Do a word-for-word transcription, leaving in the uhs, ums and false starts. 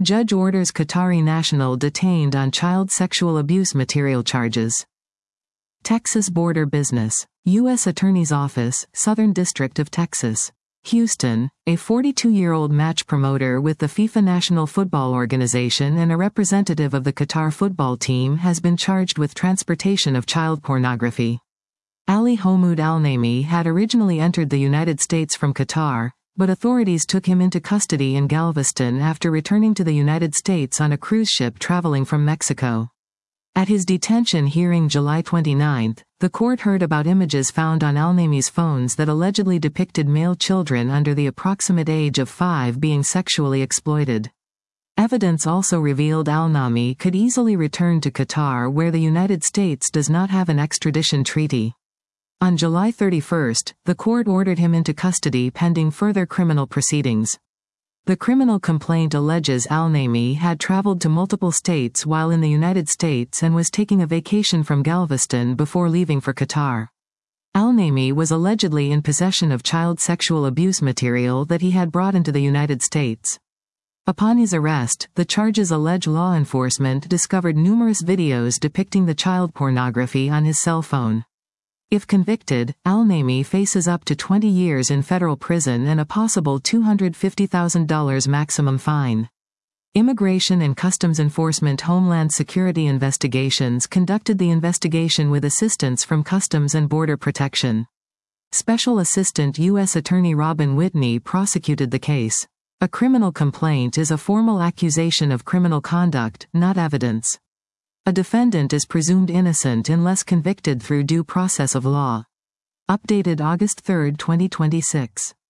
Judge orders Qatari national detained on child sexual abuse material charges. Texas border business. U S Attorney's Office, Southern District of Texas. Houston, a forty-two-year-old match promoter with the FIFA National Football Organization and a representative of the Qatar football team has been charged with transportation of child pornography. Ali Homoud Al-Naimi had originally entered the United States from Qatar, but authorities took him into custody in Galveston after returning to the United States on a cruise ship traveling from Mexico. At his detention hearing July twenty-ninth, the court heard about images found on Al-Naimi's phones that allegedly depicted male children under the approximate age of five being sexually exploited. Evidence also revealed Al-Naimi could easily return to Qatar, where the United States does not have an extradition treaty. On July thirty-first, the court ordered him into custody pending further criminal proceedings. The criminal complaint alleges Al-Naimi had traveled to multiple states while in the United States and was taking a vacation from Galveston before leaving for Qatar. Al-Naimi was allegedly in possession of child sexual abuse material that he had brought into the United States. Upon his arrest, the charges allege law enforcement discovered numerous videos depicting the child pornography on his cell phone. If convicted, Al-Naimi faces up to twenty years in federal prison and a possible two hundred fifty thousand dollars maximum fine. Immigration and Customs Enforcement Homeland Security Investigations conducted the investigation with assistance from Customs and Border Protection. Special Assistant U S Attorney Robin Whitney prosecuted the case. A criminal complaint is a formal accusation of criminal conduct, not evidence. A defendant is presumed innocent unless convicted through due process of law. Updated August third, twenty twenty-six.